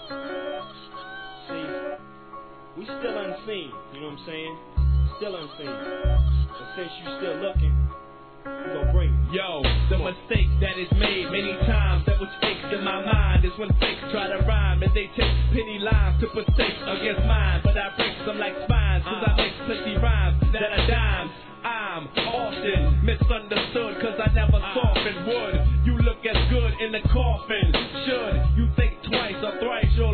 See, we still unseen, you know what I'm saying? Still unseen. But since you still looking, we gon' bring it. Yo, the mistake that is made many times that was fixed in my mind is when fakes try to rhyme and they take penny lines to put stakes against mine. But I break them like spines cause I make plenty rhymes that are dimes. I'm often misunderstood cause I never soften wood. You look as good in the coffin. Should you think twice or thrice, you're